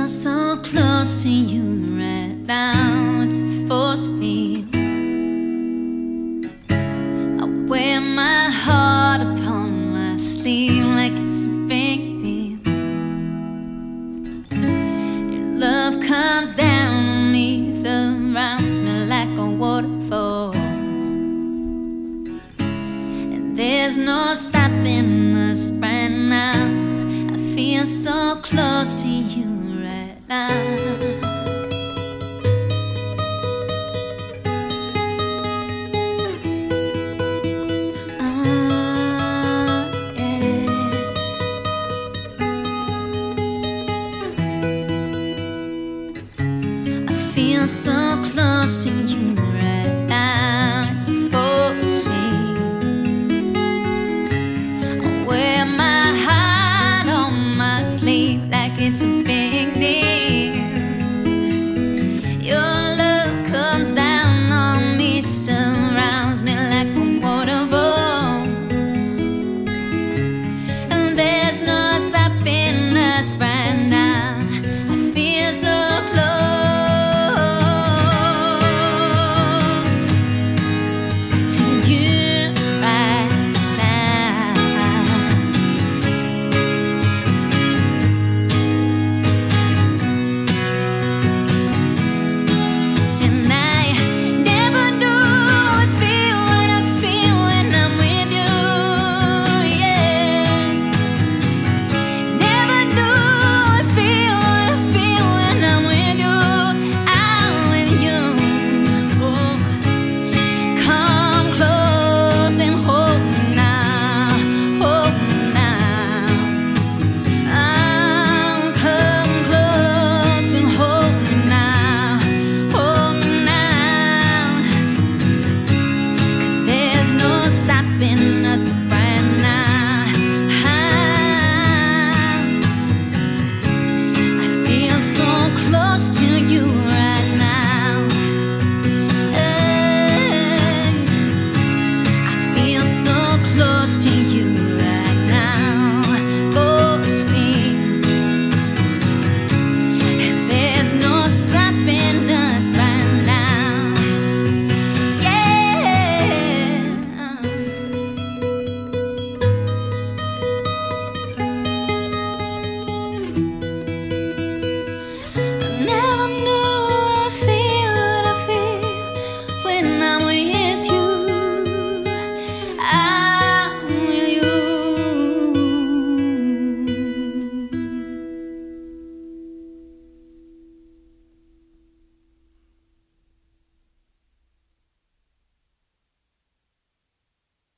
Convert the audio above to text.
feel so close to you right now. It's a force field. I wear my heart upon my sleeve like it's a big deal. Your love comes down on me, surrounds me like a waterfall, and there's no stopping us right now. I feel so close to you right now. Feel so close to you